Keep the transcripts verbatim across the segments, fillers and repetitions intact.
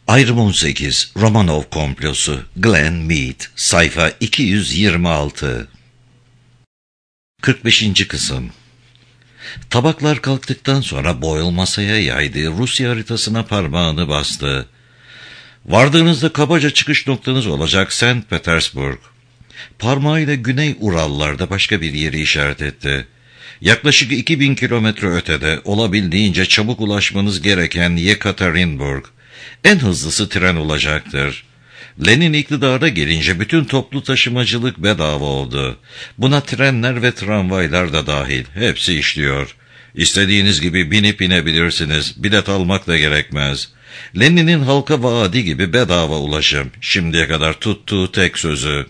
Ayrım on sekiz Romanov komplosu Glenn Mead sayfa iki yüz yirmi altı kırk beşinci kısım. Tabaklar kalktıktan sonra Boyle masaya yaydığı Rusya haritasına parmağını bastı. Vardığınızda kabaca çıkış noktanız olacak Saint Petersburg. Parmağıyla Güney Urallarda başka bir yeri işaret etti. Yaklaşık iki bin kilometre ötede olabildiğince çabuk ulaşmanız gereken Yekaterinburg. En hızlısı tren olacaktır. Lenin iktidara gelince bütün toplu taşımacılık bedava oldu. Buna trenler ve tramvaylar da dahil. Hepsi işliyor. İstediğiniz gibi binip inebilirsiniz. Bilet almak da gerekmez. Lenin'in halka vaadi gibi bedava ulaşım. Şimdiye kadar tuttuğu tek sözü.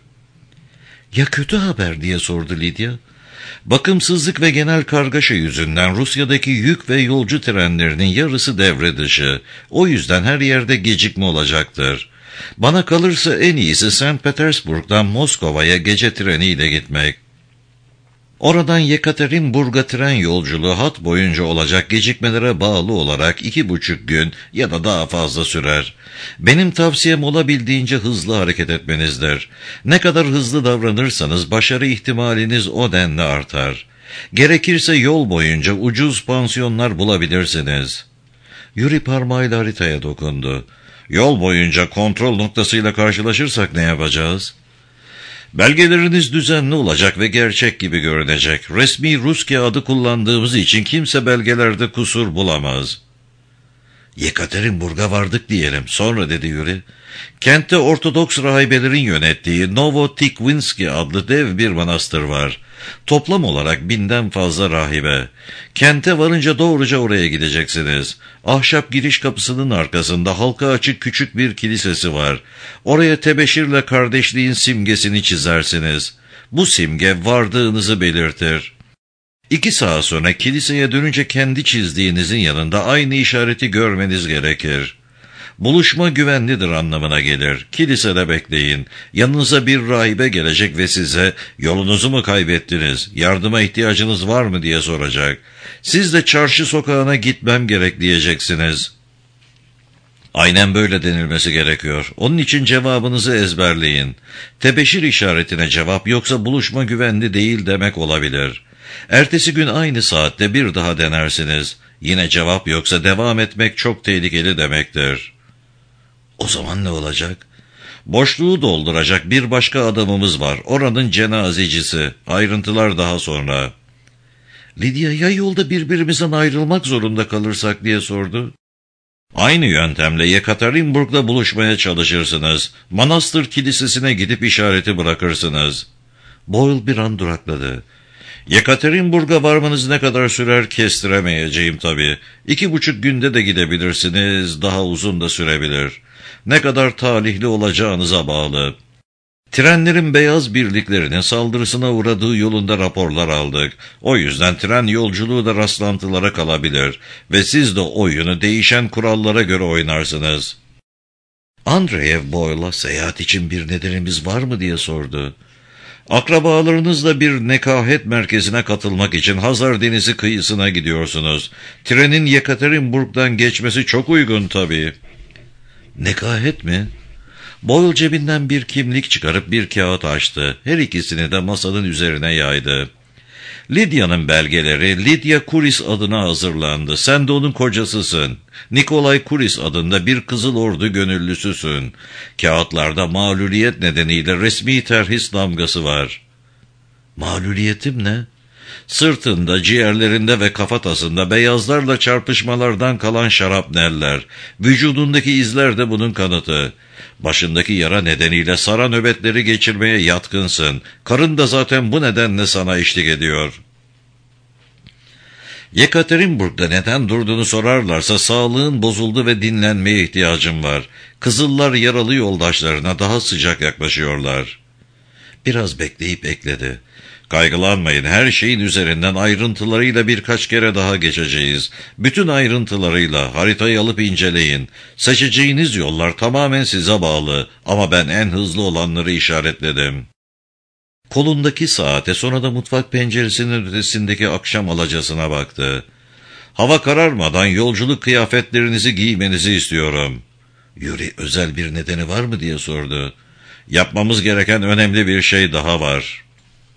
Ya kötü haber diye sordu Lidya. Bakımsızlık ve genel kargaşa yüzünden Rusya'daki yük ve yolcu trenlerinin yarısı devre dışı. O yüzden her yerde gecikme olacaktır. Bana kalırsa en iyisi Saint Petersburg'dan Moskova'ya gece treniyle gitmek. Oradan Yekaterinburg'a tren yolculuğu hat boyunca olacak gecikmelere bağlı olarak iki buçuk gün ya da daha fazla sürer. Benim tavsiyem olabildiğince hızlı hareket etmenizdir. Ne kadar hızlı davranırsanız başarı ihtimaliniz o denli artar. Gerekirse yol boyunca ucuz pansiyonlar bulabilirsiniz. Yuri parmağıyla haritaya dokundu. Yol boyunca kontrol noktasıyla karşılaşırsak ne yapacağız? Belgeleriniz düzenli olacak ve gerçek gibi görünecek. Resmi Rus kağıdı kullandığımız için kimse belgelerde kusur bulamaz. Yekaterinburg'a vardık diyelim. Sonra dedi Yuri. Kentte Ortodoks rahibelerin yönettiği Novotikvinski adlı dev bir manastır var. Toplam olarak binden fazla rahibe. Kente varınca doğruca oraya gideceksiniz. Ahşap giriş kapısının arkasında halka açık küçük bir kilisesi var. Oraya tebeşirle kardeşliğin simgesini çizersiniz. Bu simge vardığınızı belirtir. İki saat sonra kiliseye dönünce kendi çizdiğinizin yanında aynı işareti görmeniz gerekir. Buluşma güvenlidir anlamına gelir. Kilisede bekleyin. Yanınıza bir rahibe gelecek ve size yolunuzu mu kaybettiniz, yardıma ihtiyacınız var mı diye soracak. Siz de çarşı sokağına gitmem gerek diyeceksiniz. Aynen böyle denilmesi gerekiyor. Onun için cevabınızı ezberleyin. Tebeşir işaretine cevap yoksa buluşma güvenli değil demek olabilir. Ertesi gün aynı saatte bir daha denersiniz. Yine cevap yoksa devam etmek çok tehlikeli demektir. O zaman ne olacak? Boşluğu dolduracak bir başka adamımız var. Oranın cenazecisi. Ayrıntılar daha sonra. Lidya ya yolda birbirimizden ayrılmak zorunda kalırsak diye sordu. Aynı yöntemle Yekaterinburg'da buluşmaya çalışırsınız. Manastır kilisesine gidip işareti bırakırsınız. Boyle bir an durakladı. Yekaterinburg'a varmanız ne kadar sürer kestiremeyeceğim tabii. İki buçuk günde de gidebilirsiniz, daha uzun da sürebilir. Ne kadar talihli olacağınıza bağlı. Trenlerin beyaz birliklerinin saldırısına uğradığı yolunda raporlar aldık. O yüzden tren yolculuğu da rastlantılara kalabilir ve siz de oyunu değişen kurallara göre oynarsınız. Andreev Boyle'a seyahat için bir nedenimiz var mı diye sordu. Akrabalarınızla bir nekahet merkezine katılmak için Hazar Denizi kıyısına gidiyorsunuz. Trenin Yekaterinburg'dan geçmesi çok uygun tabii. Nekahet mi? Boyle cebinden bir kimlik çıkarıp bir kağıt açtı. Her ikisini de masanın üzerine yaydı. Lidya'nın belgeleri Lidya Kuris adına hazırlandı. Sen de onun kocasısın. Nikolay Kuris adında bir Kızıl Ordu gönüllüsüsün. Kağıtlarda mağluliyet nedeniyle resmi terhis damgası var. Mağluliyetim ne? Sırtında, ciğerlerinde ve kafatasında beyazlarla çarpışmalardan kalan şarapneller. Vücudundaki izler de bunun kanıtı. Başındaki yara nedeniyle sara nöbetleri geçirmeye yatkınsın. Karın da zaten bu nedenle sana eşlik ediyor. Yekaterinburg'da neden durduğunu sorarlarsa sağlığın bozuldu ve dinlenmeye ihtiyacım var. Kızıllar yaralı yoldaşlarına daha sıcak yaklaşıyorlar. Biraz bekleyip ekledi. Kaygılanmayın, her şeyin üzerinden ayrıntılarıyla birkaç kere daha geçeceğiz. Bütün ayrıntılarıyla haritayı alıp inceleyin. Seçeceğiniz yollar tamamen size bağlı ama ben en hızlı olanları işaretledim. Kolundaki saate sonra da mutfak penceresinin ötesindeki akşam alacasına baktı. Hava kararmadan yolculuk kıyafetlerinizi giymenizi istiyorum. Yuri özel bir nedeni var mı diye sordu. Yapmamız gereken önemli bir şey daha var.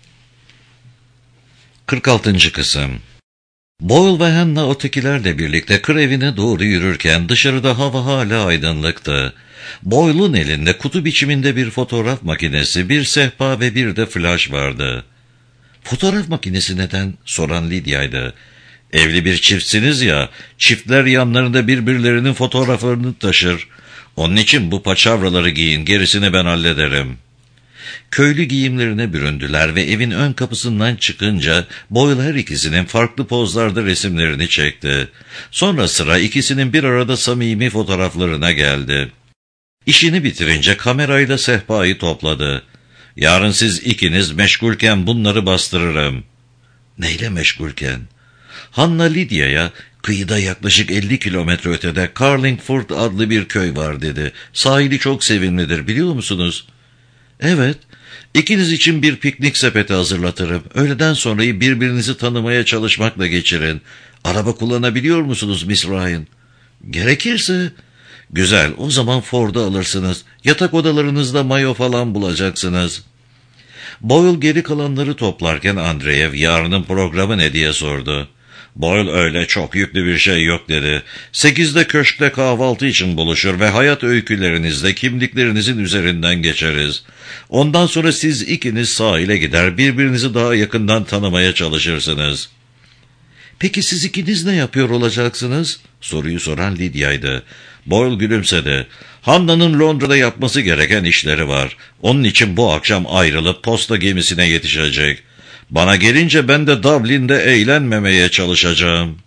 kırk altıncı kısım. Boyle ve Hannah ötekilerle birlikte kır evine doğru yürürken dışarıda hava hala aydınlıktı. Boyle'un elinde kutu biçiminde bir fotoğraf makinesi, bir sehpa ve bir de flaş vardı. Fotoğraf makinesi neden? Soran Lydia'ydı. Evli bir çiftsiniz ya, çiftler yanlarında birbirlerinin fotoğraflarını taşır. Onun için bu paçavraları giyin, gerisini ben hallederim. Köylü giyimlerine büründüler ve evin ön kapısından çıkınca Boyle her ikisinin farklı pozlarda resimlerini çekti. Sonra sıra ikisinin bir arada samimi fotoğraflarına geldi. İşini bitirince kamerayla sehpayı topladı. Yarın siz ikiniz meşgulken bunları bastırırım. Neyle meşgulken? Hannah Lydia'ya kıyıda yaklaşık elli kilometre ötede Carlingford adlı bir köy var dedi. Sahili çok sevimlidir, biliyor musunuz? Evet, ikiniz için bir piknik sepeti hazırlatırım. Öğleden sonrayı birbirinizi tanımaya çalışmakla geçirin. Araba kullanabiliyor musunuz Miss Ryan? Gerekirse. Güzel, o zaman Ford'u alırsınız. Yatak odalarınızda mayo falan bulacaksınız. Boyle geri kalanları toplarken Andreev yarının programı ne diye sordu. Boyle öyle çok yüklü bir şey yok dedi. Sekizde köşkte kahvaltı için buluşur ve hayat öykülerinizle kimliklerinizin üzerinden geçeriz. Ondan sonra siz ikiniz sahile gider, birbirinizi daha yakından tanımaya çalışırsınız. Peki siz ikiniz ne yapıyor olacaksınız? Soruyu soran Lydia'ydı. Boyle gülümsedi. Hannah'nın Londra'da yapması gereken işleri var. Onun için bu akşam ayrılıp posta gemisine yetişecek. Bana gelince ben de Dublin'de eğlenmemeye çalışacağım.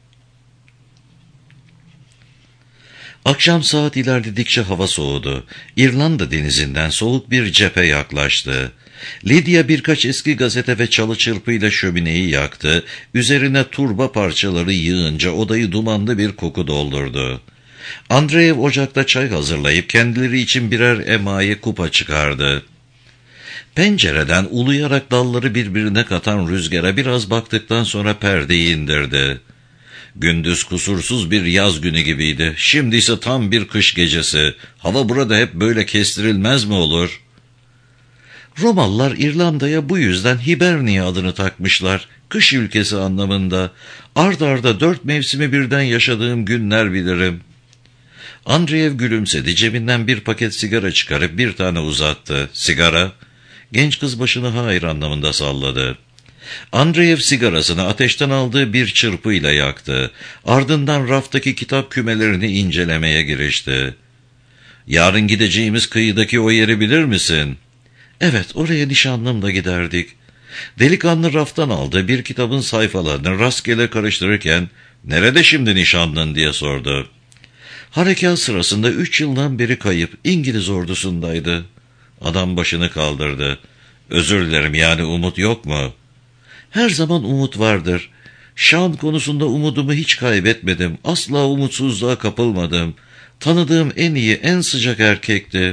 Akşam saat ilerledikçe hava soğudu. İrlanda denizinden soğuk bir cephe yaklaştı. Lydia birkaç eski gazete ve çalı çırpıyla şömineyi yaktı. Üzerine turba parçaları yığınca odayı dumanlı bir koku doldurdu. Andreev ocakta çay hazırlayıp kendileri için birer emaye kupa çıkardı. Pencereden uluyarak dalları birbirine katan rüzgara biraz baktıktan sonra perdeyi indirdi. Gündüz kusursuz bir yaz günü gibiydi. Şimdi ise tam bir kış gecesi. Hava burada hep böyle kestirilmez mi olur? Romalılar İrlanda'ya bu yüzden Hibernia adını takmışlar. Kış ülkesi anlamında. Ard arda dört mevsimi birden yaşadığım günler bilirim. Andreev gülümsedi. Cebinden bir paket sigara çıkarıp bir tane uzattı. Sigara? Genç kız başını hayır anlamında salladı. Andreev sigarasını ateşten aldığı bir çırpıyla yaktı. Ardından raftaki kitap kümelerini incelemeye girişti. Yarın gideceğimiz kıyıdaki o yeri bilir misin? Evet, oraya nişanlımla giderdik. Delikanlı raftan aldığı bir kitabın sayfalarını rastgele karıştırırken, "Nerede şimdi nişanlın?" diye sordu. Harekat sırasında üç yıldan beri kayıp, İngiliz ordusundaydı. Adam başını kaldırdı. "Özür dilerim, yani umut yok mu?" "Her zaman umut vardır. Şan konusunda umudumu hiç kaybetmedim. Asla umutsuzluğa kapılmadım. Tanıdığım en iyi, en sıcak erkekti."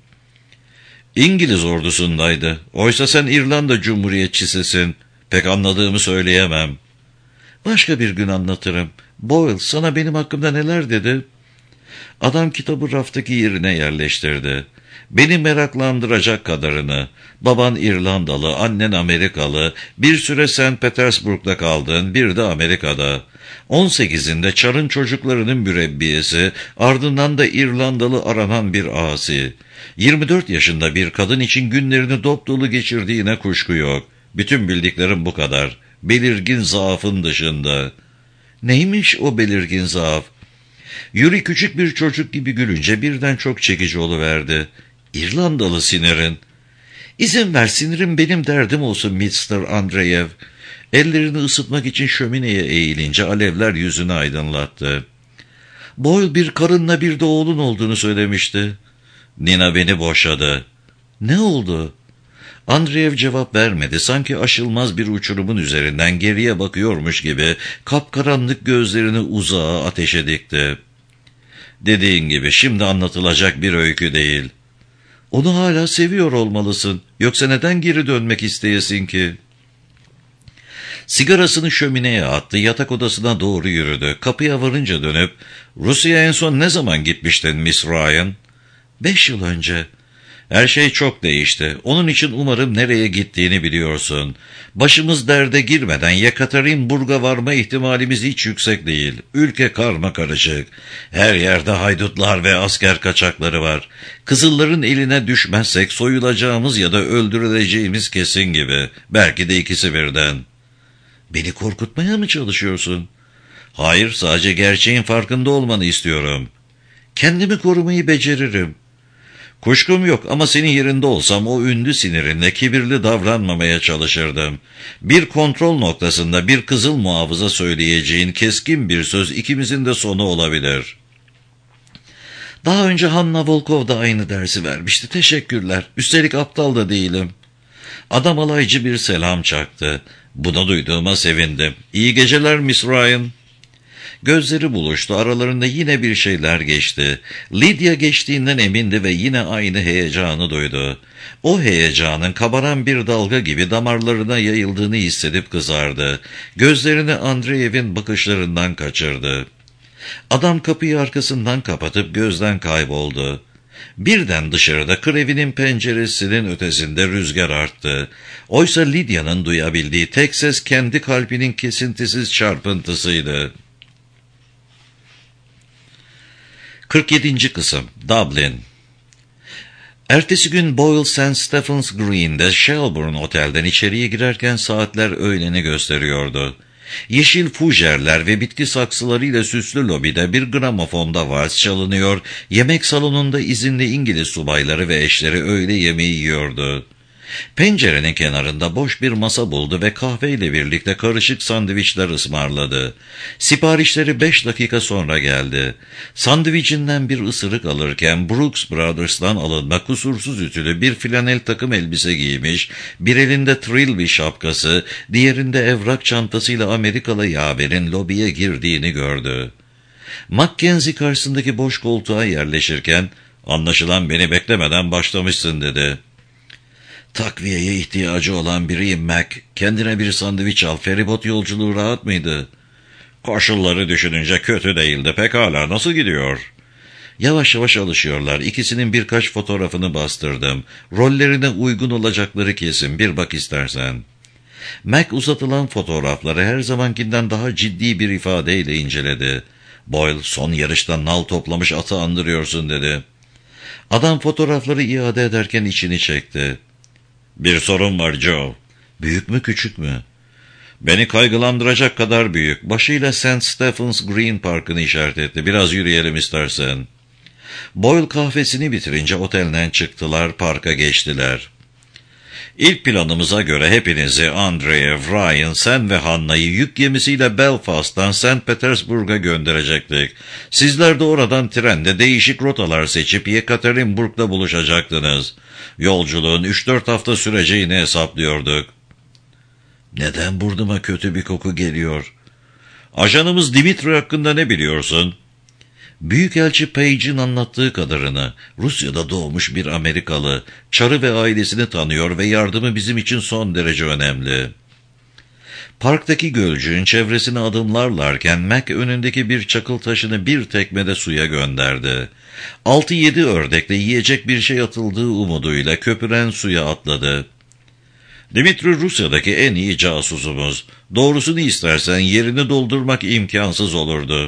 "İngiliz ordusundaydı. Oysa sen İrlanda Cumhuriyetçisisin. Pek anladığımı söyleyemem." "Başka bir gün anlatırım. Boyle sana benim hakkımda neler dedi?" Adam kitabı raftaki yerine yerleştirdi. "Beni meraklandıracak kadarını. Baban İrlandalı, annen Amerikalı, bir süre Saint Petersburg'da kaldın, bir de Amerika'da. on sekizinde Çar'ın çocuklarının mürebbiyesi, ardından da İrlandalı aranan bir asi. yirmi dört yaşında bir kadın için günlerini dop dolu geçirdiğine kuşku yok. Bütün bildiklerim bu kadar. Belirgin zaafın dışında." "Neymiş o belirgin zaaf?" Yuri küçük bir çocuk gibi gülünce birden çok çekici oluverdi. "İrlandalı sinirin." "İzin ver, sinirim benim derdim olsun mister Andreev." Ellerini ısıtmak için şömineye eğilince alevler yüzünü aydınlattı. "Boyle bir karınla bir de oğlun olduğunu söylemişti." "Nina beni boşadı." "Ne oldu?" Andreev cevap vermedi. Sanki aşılmaz bir uçurumun üzerinden geriye bakıyormuş gibi kapkaranlık gözlerini uzağa ateşe dikti. "Dediğin gibi şimdi anlatılacak bir öykü değil." "Onu hala seviyor olmalısın. Yoksa neden geri dönmek isteyesin ki?" Sigarasını şömineye attı, yatak odasına doğru yürüdü. Kapıya varınca dönüp, "Rusya'ya en son ne zaman gitmiştin Miss Ryan?" Beş yıl önce. Her şey çok değişti. Onun için umarım nereye gittiğini biliyorsun. Başımız derde girmeden Yekaterinburg'a varma ihtimalimiz hiç yüksek değil. Ülke karmakarışık. Her yerde haydutlar ve asker kaçakları var. Kızılların eline düşmezsek soyulacağımız ya da öldürüleceğimiz kesin gibi. Belki de ikisi birden. Beni korkutmaya mı çalışıyorsun? Hayır, sadece gerçeğin farkında olmanı istiyorum. Kendimi korumayı beceririm. Kuşkum yok ama senin yerinde olsam o ünlü sinirinle kibirli davranmamaya çalışırdım. Bir kontrol noktasında bir kızıl muhafıza söyleyeceğin keskin bir söz ikimizin de sonu olabilir. Daha önce Hanna Volkov da aynı dersi vermişti. Teşekkürler. Üstelik aptal da değilim. Adam alaycı bir selam çaktı. Buna duyduğuma sevindim. İyi geceler Miss Ryan. Gözleri buluştu, aralarında yine bir şeyler geçti. Lydia geçtiğinden emindi ve yine aynı heyecanı duydu. O heyecanın kabaran bir dalga gibi damarlarına yayıldığını hissedip kızardı. Gözlerini Andreev'in bakışlarından kaçırdı. Adam kapıyı arkasından kapatıp gözden kayboldu. Birden dışarıda kır evinin penceresinin ötesinde rüzgar arttı. Oysa Lydia'nın duyabildiği tek ses kendi kalbinin kesintisiz çarpıntısıydı. kırk yedinci Kısım Dublin. Ertesi gün Boyle Saint Stephen's Green'de Shelbourne Otel'den içeriye girerken saatler öğleni gösteriyordu. Yeşil fujerler ve bitki saksılarıyla süslü lobide bir gramofonda vals çalınıyor, yemek salonunda izinli İngiliz subayları ve eşleri öğle yemeği yiyordu. Pencerenin kenarında boş bir masa buldu ve kahveyle birlikte karışık sandviçler ısmarladı. Siparişleri beş dakika sonra geldi. Sandviçinden bir ısırık alırken Brooks Brothers'tan alınma kusursuz ütülü bir flanel takım elbise giymiş, bir elinde Trilby şapkası, diğerinde evrak çantasıyla Amerikalı yaverin lobiye girdiğini gördü. Mackenzie karşısındaki boş koltuğa yerleşirken, "Anlaşılan beni beklemeden başlamışsın," dedi. "Takviyeye ihtiyacı olan biriyim Mac. Kendine bir sandviç al. Feribot yolculuğu rahat mıydı?" "Koşulları düşününce kötü değildi. Pekala, nasıl gidiyor?" "Yavaş yavaş alışıyorlar. İkisinin birkaç fotoğrafını bastırdım. Rollerine uygun olacakları kesin. Bir bak istersen." Mac uzatılan fotoğrafları her zamankinden daha ciddi bir ifadeyle inceledi. "Boyle, son yarışta nal toplamış atı andırıyorsun," dedi. Adam fotoğrafları iade ederken içini çekti. "Bir sorun var Joe." "Büyük mü küçük mü?" "Beni kaygılandıracak kadar büyük." Başıyla Saint Stephen's Green Park'ını işaret etti. "Biraz yürüyelim istersen." Boyle kahvesini bitirince otelden çıktılar, parka geçtiler. "İlk planımıza göre hepinizi, Andreev, Ryan, sen ve Hanna'yı yük gemisiyle Belfast'tan Saint Petersburg'a gönderecektik. Sizler de oradan trende değişik rotalar seçip Yekaterinburg'da buluşacaktınız. Yolculuğun üç dört hafta süreceğini hesaplıyorduk." "Neden burnuma kötü bir koku geliyor?" "Ajanımız Dimitri hakkında ne biliyorsun?" Büyükelçi Page'in anlattığı kadarını, Rusya'da doğmuş bir Amerikalı, Çarı ve ailesini tanıyor ve yardımı bizim için son derece önemli. Parktaki gölcüğün çevresine adımlarlarken Mac önündeki bir çakıl taşını bir tekmede suya gönderdi. Altı yedi ördekle yiyecek bir şey atıldığı umuduyla köpüren suya atladı. "Dimitri Rusya'daki en iyi casusumuz. Doğrusunu istersen yerini doldurmak imkansız olurdu."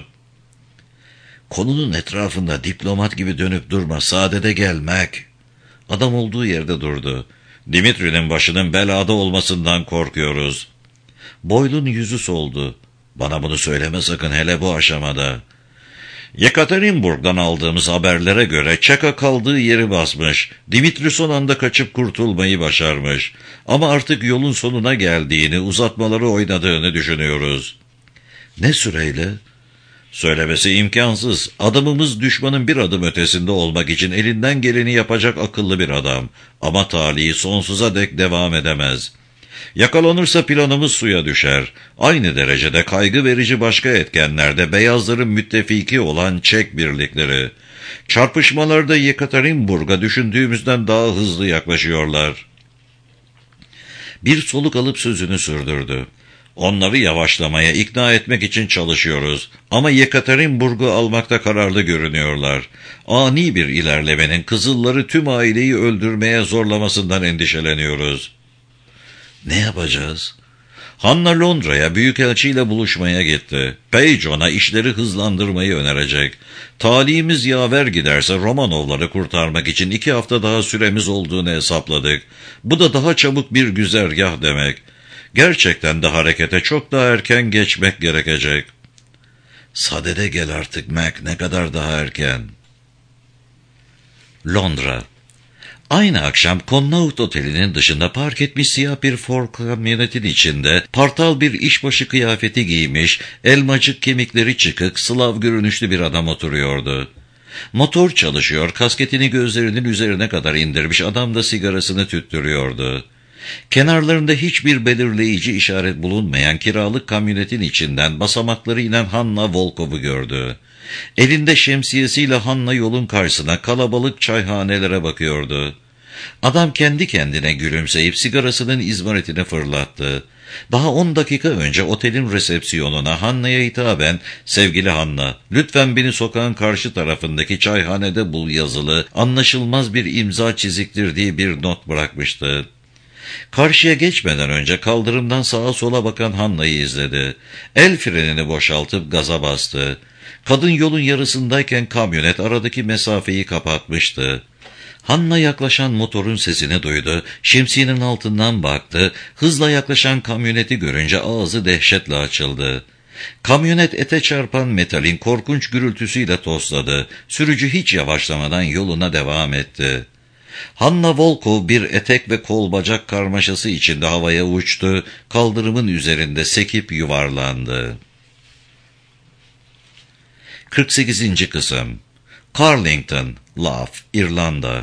"Konunun etrafında diplomat gibi dönüp durma, sadede gel Mac." Adam olduğu yerde durdu. "Dimitri'nin başının belada olmasından korkuyoruz." Boyle'un yüzü soldu. "Bana bunu söyleme sakın, hele bu aşamada." "Yekaterinburg'dan aldığımız haberlere göre Çaka kaldığı yeri basmış. Dimitri son anda kaçıp kurtulmayı başarmış. Ama artık yolun sonuna geldiğini, uzatmaları oynadığını düşünüyoruz." "Ne süreyle?" "Söylemesi imkansız. Adamımız düşmanın bir adım ötesinde olmak için elinden geleni yapacak akıllı bir adam. Ama talihi sonsuza dek devam edemez. Yakalanırsa planımız suya düşer. Aynı derecede kaygı verici başka etkenlerde beyazların müttefiki olan Çek birlikleri. Çarpışmalarda Yekaterinburg'a düşündüğümüzden daha hızlı yaklaşıyorlar." Bir soluk alıp sözünü sürdürdü. Onları yavaşlamaya, ikna etmek için çalışıyoruz. Ama Yekaterinburg'u almakta kararlı görünüyorlar. Ani bir ilerlemenin Kızılları tüm aileyi öldürmeye zorlamasından endişeleniyoruz. Ne yapacağız? Hanna Londra'ya büyükelçiyle buluşmaya gitti. Page ona işleri hızlandırmayı önerecek. Talihimiz yaver giderse Romanovları kurtarmak için iki hafta daha süremiz olduğunu hesapladık. Bu da daha çabuk bir güzergah demek. Gerçekten de harekete çok daha erken geçmek gerekecek. Sadede gel artık Mac, ne kadar daha erken. Londra. Aynı akşam Connaught Oteli'nin dışında park etmiş siyah bir Ford kamyonetin içinde partal bir işbaşı kıyafeti giymiş, elmacık kemikleri çıkık, Slav görünüşlü bir adam oturuyordu. Motor çalışıyor, kasketini gözlerinin üzerine kadar indirmiş, adam da sigarasını tüttürüyordu. Kenarlarında hiçbir belirleyici işaret bulunmayan kiralık kamyonetin içinden basamakları inen Hanna Volkov'u gördü. Elinde şemsiyesiyle Hanna yolun karşısına kalabalık çayhanelere bakıyordu. Adam kendi kendine gülümseyip sigarasının izmaritini fırlattı. Daha on dakika önce otelin resepsiyonuna Hanna'ya hitaben "Sevgili Hanna, lütfen beni sokağın karşı tarafındaki çayhanede bul" yazılı, anlaşılmaz bir imza çiziktirdiği bir not bırakmıştı. Karşıya geçmeden önce kaldırımdan sağa sola bakan Hanna'yı izledi. El frenini boşaltıp gaza bastı. Kadın yolun yarısındayken kamyonet aradaki mesafeyi kapatmıştı. Hanna yaklaşan motorun sesini duydu, şemsiyenin altından baktı, hızla yaklaşan kamyoneti görünce ağzı dehşetle açıldı. Kamyonet ete çarpan metalin korkunç gürültüsüyle tosladı, sürücü hiç yavaşlamadan yoluna devam etti. Hanna Volkov bir etek ve kol bacak karmaşası içinde havaya uçtu, kaldırımın üzerinde sekip yuvarlandı. kırk sekizinci Kısım. Carlington, Louth, İrlanda.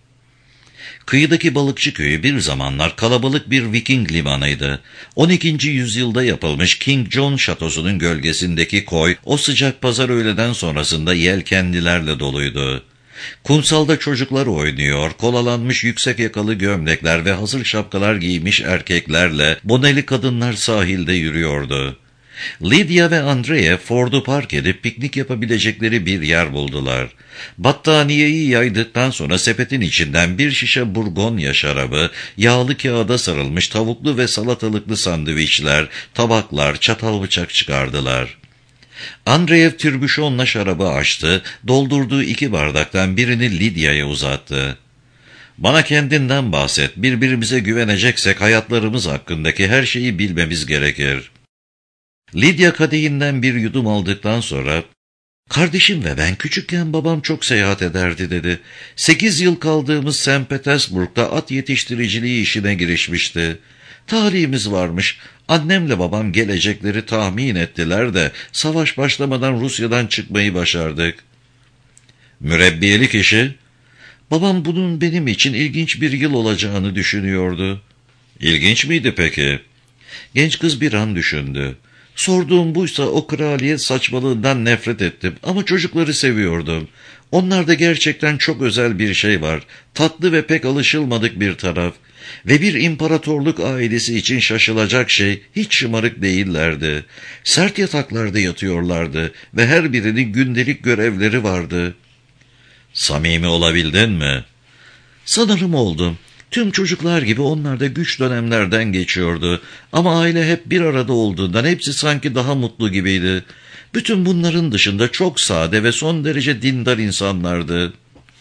Kıyıdaki balıkçı köyü bir zamanlar kalabalık bir Viking limanıydı. on ikinci yüzyılda yapılmış King John şatosunun gölgesindeki koy, o sıcak pazar öğleden sonrasında yelkenlilerle doluydu. Kumsalda çocuklar oynuyor, kolalanmış yüksek yakalı gömlekler ve hazır şapkalar giymiş erkeklerle boneli kadınlar sahilde yürüyordu. Lydia ve Andrea Ford'u park edip piknik yapabilecekleri bir yer buldular. Battaniyeyi yaydıktan sonra sepetin içinden bir şişe Burgonya şarabı, yağlı kağıda sarılmış tavuklu ve salatalıklı sandviçler, tabaklar, çatal bıçak çıkardılar. Andreev türbüşonla şarabı açtı, doldurduğu iki bardaktan birini Lydia'ya uzattı. "Bana kendinden bahset, birbirimize güveneceksek hayatlarımız hakkındaki her şeyi bilmemiz gerekir." Lydia kadehinden bir yudum aldıktan sonra, "Kardeşim ve ben küçükken babam çok seyahat ederdi" dedi. Sekiz yıl kaldığımız Saint Petersburg'da at yetiştiriciliği işine girişmişti. Talihimiz varmış. Annemle babam gelecekleri tahmin ettiler de savaş başlamadan Rusya'dan çıkmayı başardık. Mürebbiyelik işi? Babam bunun benim için ilginç bir yıl olacağını düşünüyordu. İlginç miydi peki? Genç kız bir an düşündü. Sorduğum buysa o kraliyet saçmalığından nefret ettim ama çocukları seviyordum. Onlarda gerçekten çok özel bir şey var. Tatlı ve pek alışılmadık bir taraf. Ve bir imparatorluk ailesi için şaşılacak şey, hiç şımarık değillerdi. Sert yataklarda yatıyorlardı ve her birinin gündelik görevleri vardı. Samimi olabildin mi? Sanırım oldum. Tüm çocuklar gibi onlar da güç dönemlerden geçiyordu. Ama aile hep bir arada olduğundan hepsi sanki daha mutlu gibiydi. Bütün bunların dışında çok sade ve son derece dindar insanlardı.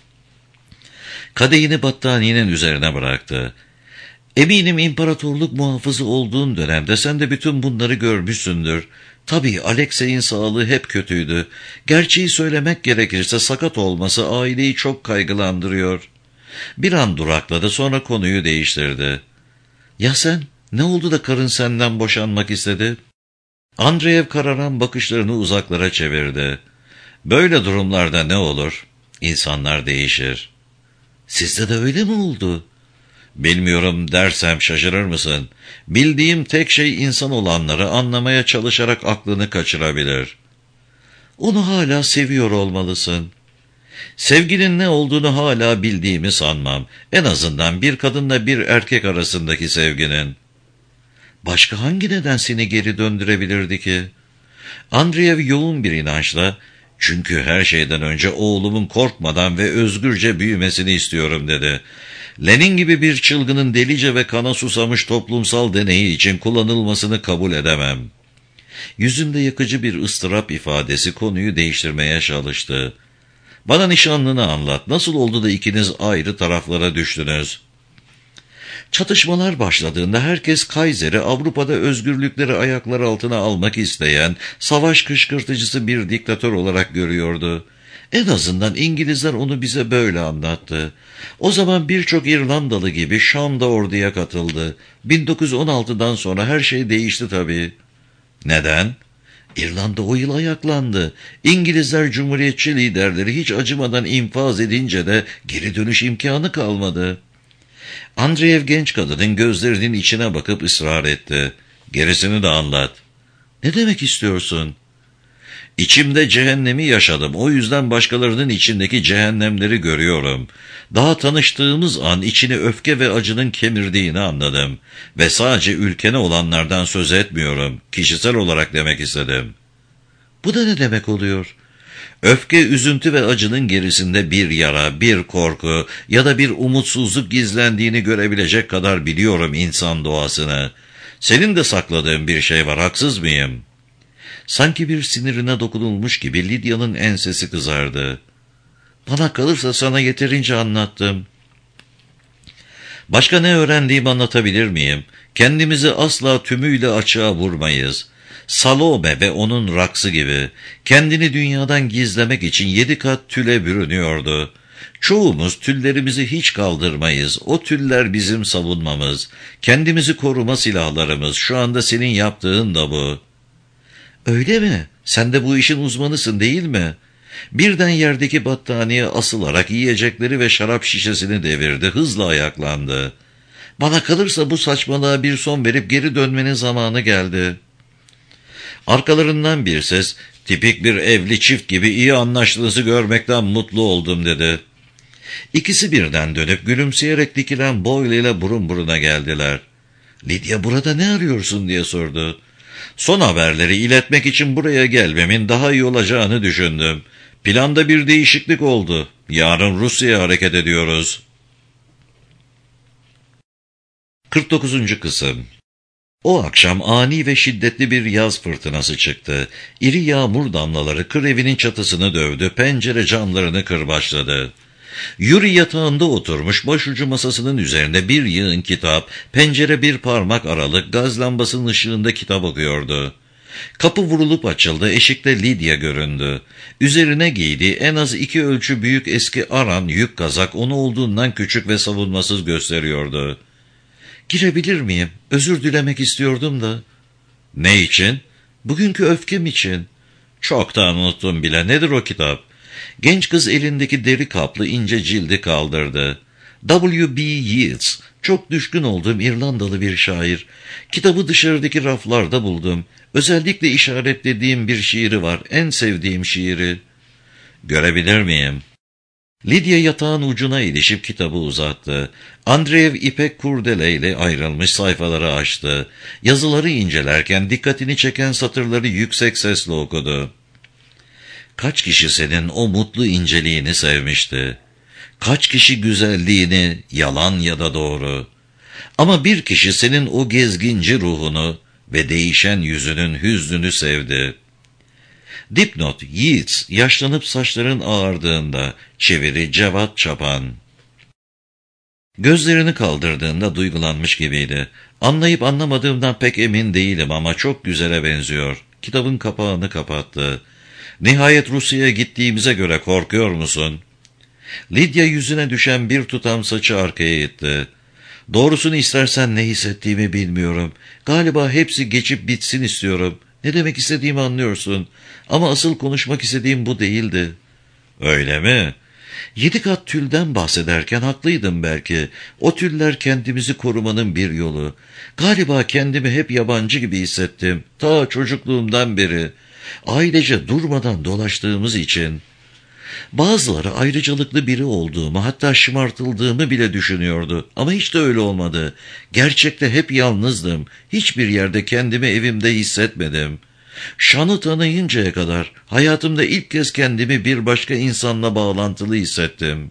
Kadehini battaniyenin üzerine bıraktı. Eminim imparatorluk muhafızı olduğun dönemde sen de bütün bunları görmüşsündür. Tabii Alexey'in sağlığı hep kötüydü. Gerçeği söylemek gerekirse sakat olması aileyi çok kaygılandırıyor. Bir an durakladı, sonra konuyu değiştirdi. Ya sen? Ne oldu da karın senden boşanmak istedi? Andreev kararan bakışlarını uzaklara çevirdi. Böyle durumlarda ne olur? İnsanlar değişir. Sizde de öyle mi oldu? Bilmiyorum dersem şaşırır mısın? Bildiğim tek şey insan olanları anlamaya çalışarak aklını kaçırabilir. Onu hala seviyor olmalısın. Sevginin ne olduğunu hala bildiğimi sanmam. En azından bir kadınla bir erkek arasındaki sevginin. Başka hangi neden seni geri döndürebilirdi ki? Andreev yoğun bir inançla, çünkü her şeyden önce oğlumun korkmadan ve özgürce büyümesini istiyorum dedi. Lenin gibi bir çılgının delice ve kana susamış toplumsal deneyi için kullanılmasını kabul edemem. Yüzünde yakıcı bir ıstırap ifadesi konuyu değiştirmeye çalıştı. Bana nişanlını anlat. Nasıl oldu da ikiniz ayrı taraflara düştünüz? Çatışmalar başladığında herkes Kaiser'i Avrupa'da özgürlükleri ayaklar altına almak isteyen, savaş kışkırtıcısı bir diktatör olarak görüyordu. En azından İngilizler onu bize böyle anlattı. O zaman birçok İrlandalı gibi Şam'da orduya katıldı. bin dokuz yüz on altıdan sonra her şey değişti tabii. Neden? İrlanda o yıl ayaklandı. İngilizler cumhuriyetçi liderleri hiç acımadan infaz edince de geri dönüş imkanı kalmadı. Andreev genç kadının gözlerinin içine bakıp ısrar etti. Gerisini de anlat. Ne demek istiyorsun? İçimde cehennemi yaşadım. O yüzden başkalarının içindeki cehennemleri görüyorum. Daha tanıştığımız an içini öfke ve acının kemirdiğini anladım. Ve sadece ülkene olanlardan söz etmiyorum. Kişisel olarak demek istedim. Bu da ne demek oluyor? Öfke, üzüntü ve acının gerisinde bir yara, bir korku ya da bir umutsuzluk gizlendiğini görebilecek kadar biliyorum insan doğasını. Senin de sakladığın bir şey var, haksız mıyım? Sanki bir sinirine dokunulmuş gibi Lydia'nın ensesi kızardı. Bana kalırsa sana yeterince anlattım. Başka ne öğrendiğimi anlatabilir miyim? Kendimizi asla tümüyle açığa vurmayız. Salome ve onun raksı gibi kendini dünyadan gizlemek için yedi kat tüle bürünüyordu. Çoğumuz tüllerimizi hiç kaldırmayız. O tüller bizim savunmamız. Kendimizi koruma silahlarımız. Şu anda senin yaptığın da bu. Öyle mi? Sen de bu işin uzmanısın değil mi? Birden yerdeki battaniye asılarak yiyecekleri ve şarap şişesini devirdi. Hızla ayaklandı. Bana kalırsa bu saçmalığa bir son verip geri dönmenin zamanı geldi. Arkalarından bir ses, tipik bir evli çift gibi iyi anlaştığınızı görmekten mutlu oldum dedi. İkisi birden dönüp gülümseyerek dikilen Boyle ile burun buruna geldiler. Lydia burada ne arıyorsun diye sordu. Son haberleri iletmek için buraya gelmemin daha iyi olacağını düşündüm. Planda bir değişiklik oldu. Yarın Rusya'ya hareket ediyoruz. kırk dokuzuncu kısım. O akşam ani ve şiddetli bir yaz fırtınası çıktı. İri yağmur damlaları kır evinin çatısını dövdü, pencere camlarını kırbaçladı. Yuri yatağında oturmuş, başucu masasının üzerinde bir yığın kitap, pencere bir parmak aralık, gaz lambasının ışığında kitap okuyordu. Kapı vurulup açıldı, eşikte Lydia göründü. Üzerine giydiği en az iki ölçü büyük eski aran yük kazak onu olduğundan küçük ve savunmasız gösteriyordu. Girebilir miyim? Özür dilemek istiyordum da. Ne için? Bugünkü öfkem için. Çoktan unuttum bile. Nedir o kitap? Genç kız elindeki deri kaplı ince cildi kaldırdı. W B Yeats. Çok düşkün olduğum İrlandalı bir şair. Kitabı dışarıdaki raflarda buldum. Özellikle işaretlediğim bir şiiri var. En sevdiğim şiiri. Görebilir miyim? Lydia yatağın ucuna ilişip kitabı uzattı. Andreev ipek kurdeleyle ayrılmış sayfaları açtı. Yazıları incelerken dikkatini çeken satırları yüksek sesle okudu. Kaç kişi senin o mutlu inceliğini sevmişti? Kaç kişi güzelliğini, yalan ya da doğru? Ama bir kişi senin o gezginci ruhunu ve değişen yüzünün hüznünü sevdi. Dipnot, Yeats, yaşlanıp saçların ağardığında, çeviri Cevat Çapan. Gözlerini kaldırdığında duygulanmış gibiydi. Anlayıp anlamadığımdan pek emin değilim ama çok güzele benziyor. Kitabın kapağını kapattı. Nihayet Rusya'ya gittiğimize göre korkuyor musun? Lydia yüzüne düşen bir tutam saçı arkaya itti. Doğrusunu istersen ne hissettiğimi bilmiyorum. Galiba hepsi geçip bitsin istiyorum. Ne demek istediğimi anlıyorsun. Ama asıl konuşmak istediğim bu değildi. Öyle mi? Yedi kat tülden bahsederken haklıydım belki. O tüller kendimizi korumanın bir yolu. Galiba kendimi hep yabancı gibi hissettim. Ta çocukluğumdan beri. Ailece durmadan dolaştığımız için. Bazıları ayrıcalıklı biri olduğumu, hatta şımartıldığımı bile düşünüyordu. Ama hiç de öyle olmadı. Gerçekte hep yalnızdım. Hiçbir yerde kendimi evimde hissetmedim. Şan'ı tanıyıncaya kadar hayatımda ilk kez kendimi bir başka insanla bağlantılı hissettim.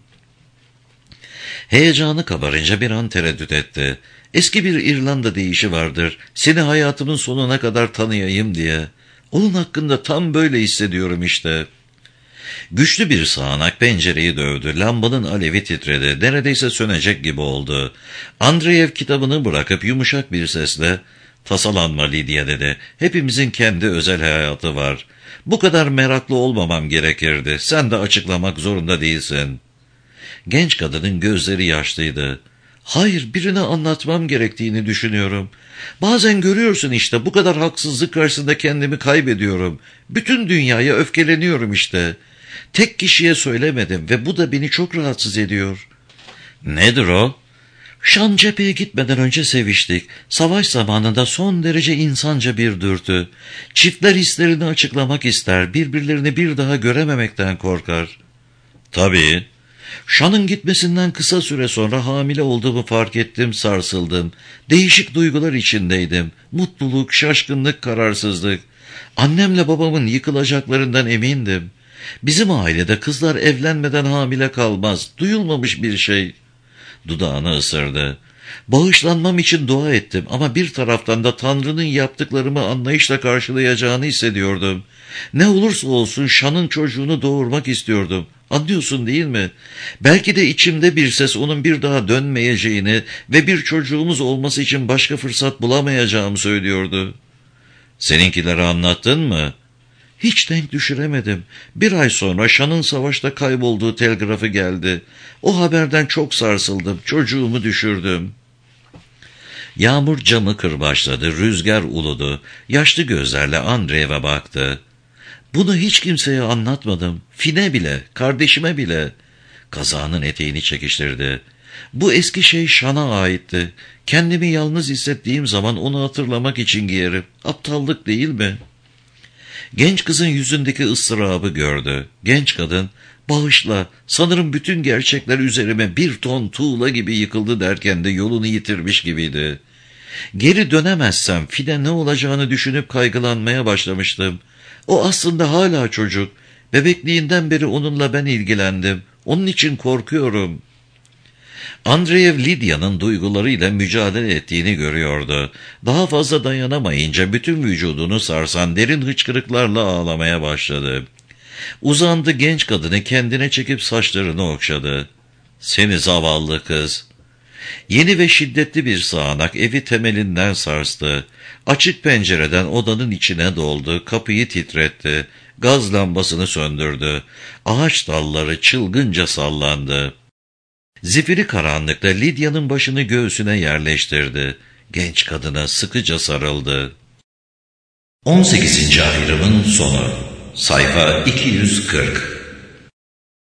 Heyecanı kabarınca bir an tereddüt etti. Eski bir İrlanda deyişi vardır. Seni hayatımın sonuna kadar tanıyayım diye. Onun hakkında tam böyle hissediyorum işte. Güçlü bir sağanak pencereyi dövdü. Lambanın alevi titredi. Neredeyse sönecek gibi oldu. Andreev kitabını bırakıp yumuşak bir sesle, "Tasalanma Lydia," dedi. "Hepimizin kendi özel hayatı var. Bu kadar meraklı olmamam gerekirdi. Sen de açıklamak zorunda değilsin." Genç kadının gözleri yaşlıydı. "Hayır, birine anlatmam gerektiğini düşünüyorum. Bazen görüyorsun işte, bu kadar haksızlık karşısında kendimi kaybediyorum. Bütün dünyaya öfkeleniyorum işte. Tek kişiye söylemedim ve bu da beni çok rahatsız ediyor." "Nedir o?" "Şan cepheye gitmeden önce seviştik. Savaş zamanında son derece insanca bir dürtü. Çiftler hislerini açıklamak ister, birbirlerini bir daha görememekten korkar." "Tabii." "Şan'ın gitmesinden kısa süre sonra hamile olduğumu fark ettim, sarsıldım. Değişik duygular içindeydim. Mutluluk, şaşkınlık, kararsızlık. Annemle babamın yıkılacaklarından emindim. Bizim ailede kızlar evlenmeden hamile kalmaz. Duyulmamış bir şey." Dudağını ısırdı. "Bağışlanmam için dua ettim ama bir taraftan da Tanrı'nın yaptıklarımı anlayışla karşılayacağını hissediyordum. Ne olursa olsun Şan'ın çocuğunu doğurmak istiyordum. Anlıyorsun değil mi? Belki de içimde bir ses onun bir daha dönmeyeceğini ve bir çocuğumuz olması için başka fırsat bulamayacağımı söylüyordu." "Seninkileri anlattın mı?" "Hiç denk düşüremedim. Bir ay sonra Şan'ın savaşta kaybolduğu telgrafı geldi. O haberden çok sarsıldım. Çocuğumu düşürdüm." Yağmur camı kırbaçladı, rüzgar uludu. Yaşlı gözlerle Andreev'e baktı. "Bunu hiç kimseye anlatmadım. Fine bile, kardeşime bile." Kazağının eteğini çekiştirdi. "Bu eski şey Şan'a aitti. Kendimi yalnız hissettiğim zaman onu hatırlamak için giyerim. Aptallık değil mi?" Genç kızın yüzündeki ıstırabı gördü. Genç kadın, "Bağışla, sanırım bütün gerçekler üzerime bir ton tuğla gibi yıkıldı," derken de yolunu yitirmiş gibiydi. "Geri dönemezsem Fide ne olacağını düşünüp kaygılanmaya başlamıştım. O aslında hala çocuk. Bebekliğinden beri onunla ben ilgilendim. Onun için korkuyorum." Andreev Lydia'nın duygularıyla mücadele ettiğini görüyordu. Daha fazla dayanamayınca bütün vücudunu sarsan derin hıçkırıklarla ağlamaya başladı. Uzandı, genç kadını kendine çekip saçlarını okşadı. "Seni zavallı kız." Yeni ve şiddetli bir sağanak evi temelinden sarstı. Açık pencereden odanın içine doldu, kapıyı titretti, gaz lambasını söndürdü. Ağaç dalları çılgınca sallandı. Zifiri karanlıkta Lydia'nın başını göğsüne yerleştirdi. Genç kadına sıkıca sarıldı. on sekizinci ayrımın sonu. Sayfa iki yüz kırk.